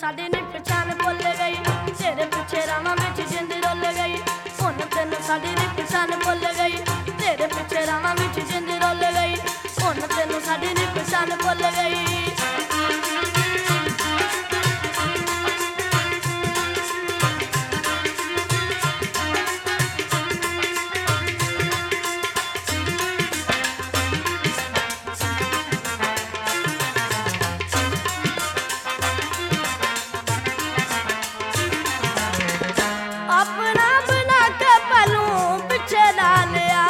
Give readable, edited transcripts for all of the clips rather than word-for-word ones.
साडी नी पहचान भुल गई, तेरे पिछे रावां विच जिंद रुल गई। हुण तैनूं साडी नी पहचान भुल गई, तेरे पिछे रावां विच जिंद रुल गई। हुण तैनूं साडी नी पहचान भुल गई। अपना बना के पलूं पिछे ला लिया,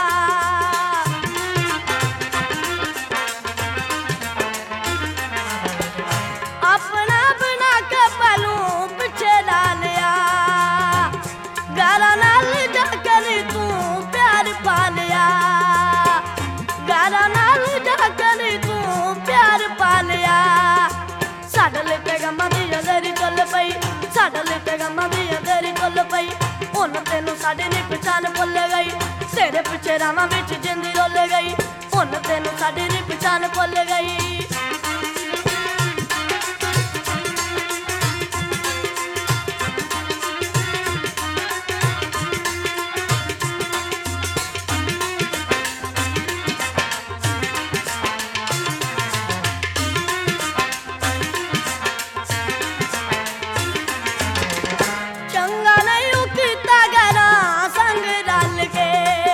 अपना बना के पलूं पिछे ला लिया। गारा नाल जाकर तू प्यार पा लिया, गारा नाल जाकर तू प्यार पा लिया। साडे ले पैगामां दी अगरी चल पई, साडे ले पैगामां दी अगरी चल पई। हुण तैनूं साडी नी पहचान भुल गई, तेरे पिछे रावां विच जिंद रुल गई। हुण तैनूं साडी नी पहचान भुल गई। चंगा नहीं कीता गरा संग रल के,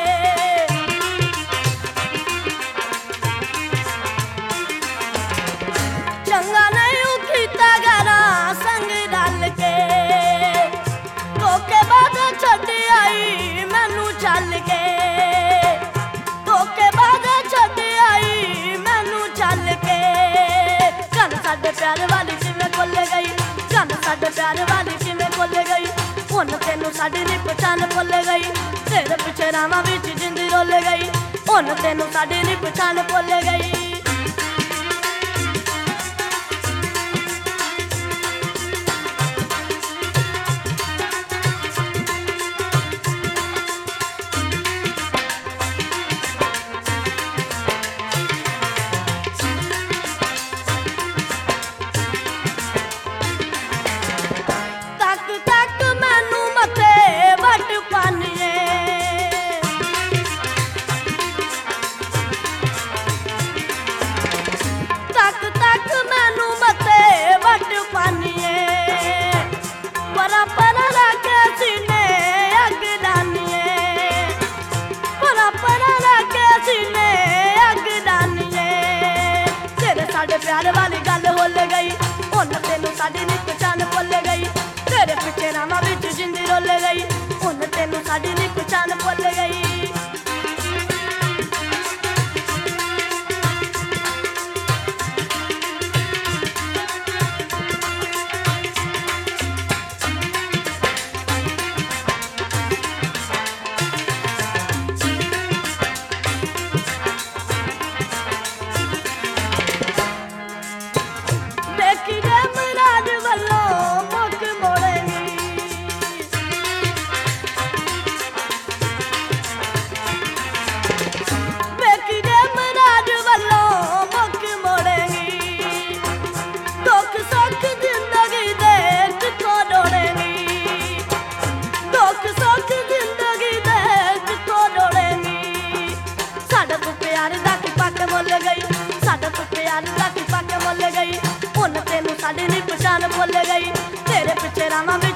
चंगा नहीं कीता गरा संग रल के। धोखेबाज छड्ड आई मैनू चल के, धोखेबाज छड्ड आई मैनू चल के। गल साडे प्यार वाली किवें खुल गई, गल साडे प्यार वाली किवें खुल गई। हुण तैनूं साडी नी पहचान भुल गई, तेरे पिछे रावां विच जिंद रुल गई। हुण तैनूं साडी नी पहचान भुल गई। तक तक मैनू मथे वट पानिए, तक तक मैनू मथे वट पानिए। परा परा रखे सीने अग लानिए, परा परा रखे सीने अग लानिए। तेरे साडे प्यार वाली गल हुल गई, हुण तैनूं साडी नी पहचान भुल गई। तेरे पिछे रावां विच जिंद रुल गई, हुण तैनूं साडी नी पहचान भुल गई। देखी जे मुराद वल्लों मुख मोड़ेगी, देखी जे मुराद वल्लों मुख मोड़ेगी। दुख सुख जिंदगी दे कित्थों डोड़ेगी, दुख सुख जिंदगी दे कित्थों डोड़ेगी। साडा तू प्यार दा की पग मुल गई, साडा तू प्यार दा की पग मुल गई। हुण तैनूं साडी नी पहचान भुल गई, तेरे पिछे रावां विच